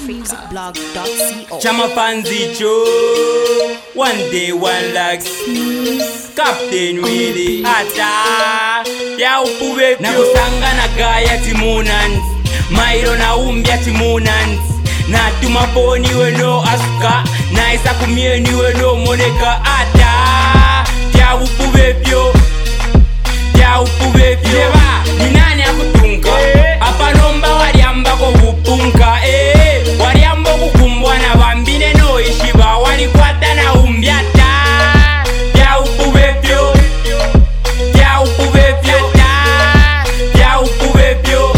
musicblog.co. Chama Panzicho, one day one lax, Captain Willie, Ata, ya upuwe na kusanga na gaya timunans, mairo na umbia timunans, na tumaponi weno asuka, na isa kumieni weno moneka, Ata, ya upuwe pyo, ya upuwe pyo, ni nani akutunga, apanomba waliamba ko upunka, waliamba kukumbwa na bambine no ishiba, walikwata na umbiata, ya upuwe pyo, ya upuwe pyo, ya upuwe pyo,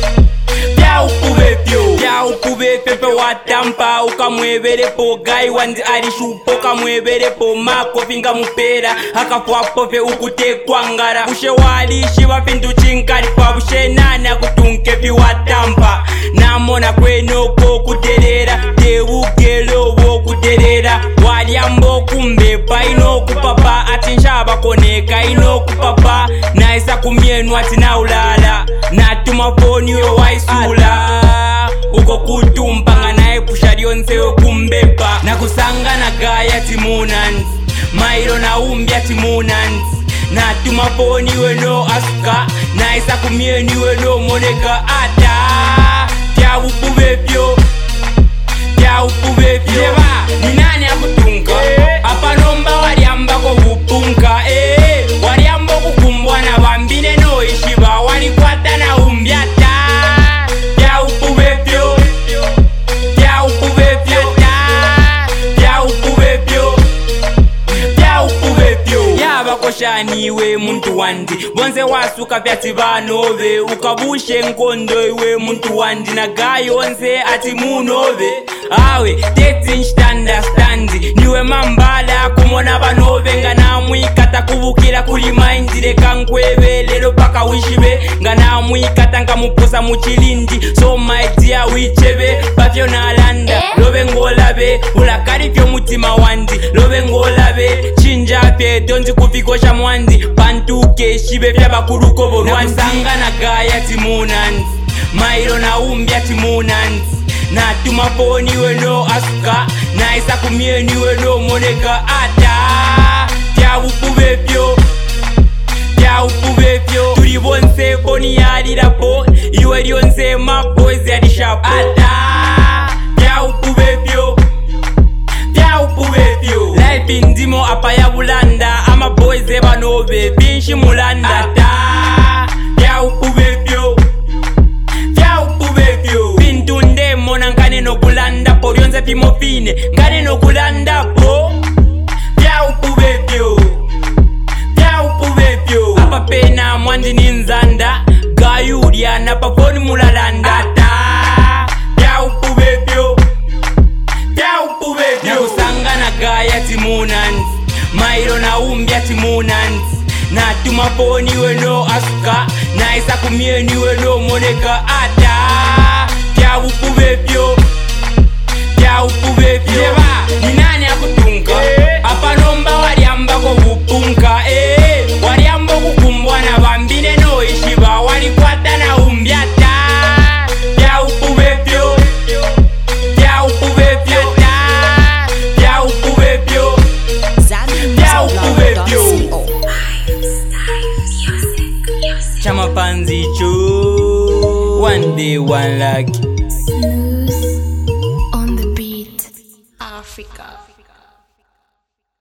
ya upuwe pyo, ya upuwe pyo watampa ukamwebere po gai wanzi alishupo kamwebere po mako finga mupera akapwapo pe ukutekwangara ushe walishi wapindu chinkari kwa ushe nana kutunke pi watampa namona kwenoko kuterera teugelo wo kuterera waliambo kumbepa ino kupapa atinshaba koneka ino kupapa naisa kumienu atina ulala natumafoni yo waisula uko kutumpanga nae pusharionse kumbepa na kusanga na gaya timunans mairo na umbia timunans na tumaponi weno asuka na isa kumieni weno moneka ata tia upubepyo tia upubepyo ni nani akutunga apanomba waliamba ko upunka waliamba kukumbwa na bambine no ishiba walikwata na umbiata tia upubepyo tia upubepyo tia upubepyo tia upubepyo yabakoshaniwe muntu wandi bonze wasuka vyati banove ukabushe nkondo iwe muntu wandi na gayonze ati munove awe teti understand niwe mambala kumona banove nga namwikata kubukira kuli mindire kankwebe lero paka wishibe nga namwikata ngamuposa muchilindi so my dear wichebe bavyo nalanda lobe ngolabe ulakari vyo mutima wandi lobe ngolabe chinja pe donzi kufikosha mwandi pantuke shibe vyabakuluko borwandi sanga na gaya timunans mairo na umbia timunans na tumaponi weno asuka na isa kumieni weno moneka ata tia upubepyo tia upubepyo turi bonse boni yalirapo iwe lyonse mapozi yalishapo ata tia upubepyo tia upubepyo life indimo apa ya bulanda ama boys ebanobe binshi mulanda ata tia upubepyo tia upubepyo bintu ndemo nankane nokulanda po lyonse pimofine nkane nokulanda po tia upubepyo tia upubepyo apa pena mwandi ninzanda gayulya na paponi mulalanda ata tia upubepyo tia upubepyo nakusanga na gaya timunans mairo na umbia timunans na tumaponi weno asuka na isa kumieni weno moneka ata tia upubepyo tia upubepyo ni nani akutunga apanomba waliamba ko upunka waliamba kukumbwa na bambine no ishiba walikwata na umbiata tia upubepyo tia upubepyo tia upubepyo tia upubepyo Chama Panzicho, one day one lucky. On the beat, Africa.